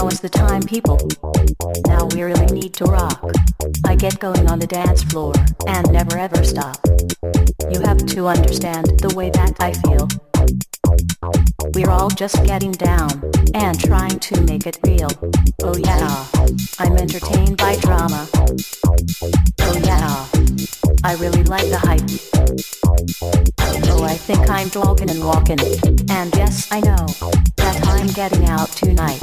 Now is the time, people. Now we really need to rock. I get going on the dance floor and never ever stop. You have to understand the way that I feel. We're all just getting down and trying to make it real. Oh yeah, I'm entertained by drama. Oh yeah, I really like the hype. Oh, I think I'm talking and walking. And yes, I know that I'm getting out tonight.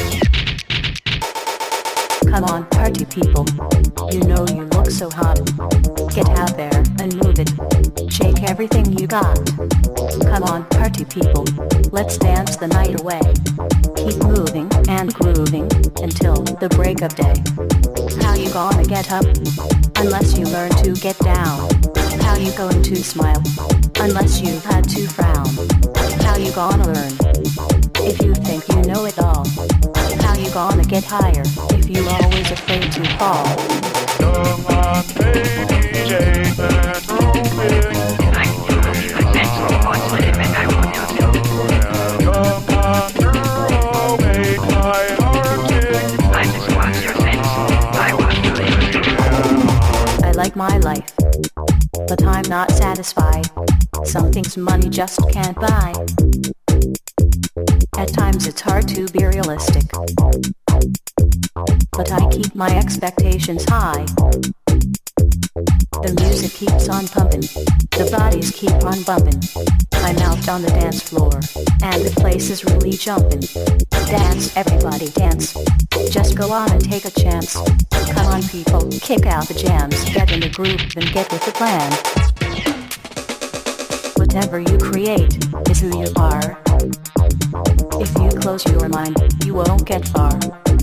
Come on, party people. You know you look so hot. Get out there and move it. Shake everything you got. Come on, party people. Let's dance the night away. Keep moving and grooving until the break of day. How you gonna get up unless you learn to get down? How you going to smile unless you had to frown? How you gonna learn if you think you know it all? How you gonna get higher if you're always afraid to fall? Come on, baby, shake that grooving. Come on, girl, make my heart sing. I just want your sense. I want to live. I like my life, but I'm not satisfied. Some things money just can't buy. At times it's hard to be realistic, but I keep my expectations high. The music keeps on pumping, the bodies keep on bumping. I'm out on the dance floor, and the place is really jumping. Dance, everybody dance. Just go on and take a chance. Come on people, kick out the jams. Get in the groove and get with the plan. Whatever you create is who you are. If you close your mind, you won't get far.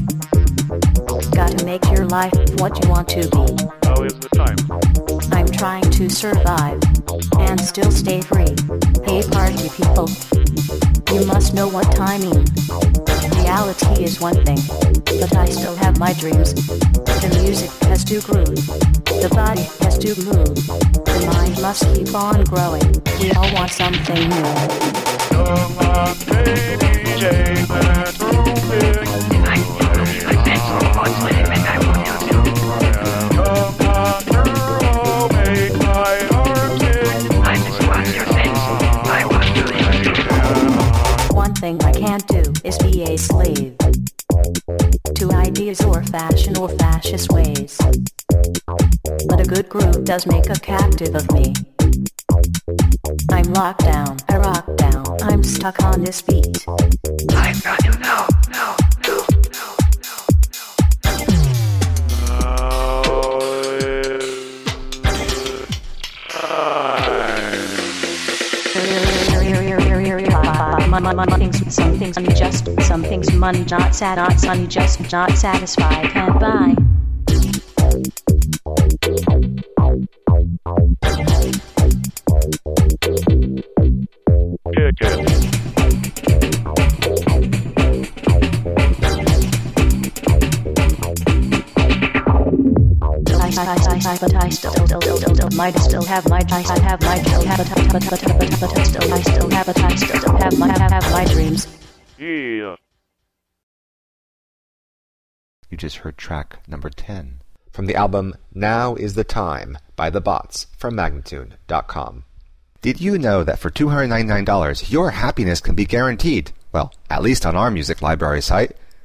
Gotta make your life what you want to be. Now is the time. I'm trying to survive and still stay free. Hey party people, you must know what timing. Reality is one thing, but I still have my dreams. The music has to groove, the body has to move. The mind must keep on growing, we all want something new. Come on, baby, shake that grooving. I want your sense. What's with him and I want to do. Come on, girl, make my heart sing. I just want your sense. I want to live. One thing I can't do is be a slave to ideas or fashion or fascist ways. But a good groove does make a captive of me. I'm locked down, I rock down, I'm stuck on this beat. I've got to know. Some things money not sunny just not satisfied, can't buy. But I still might still have my I have my but I still have my dreams. Yeah. You just heard track number 10 from the album Now Is the Time by The Bots from Magnatune.com. Did you know that for $299 your happiness can be guaranteed? Well, at least on our music library site.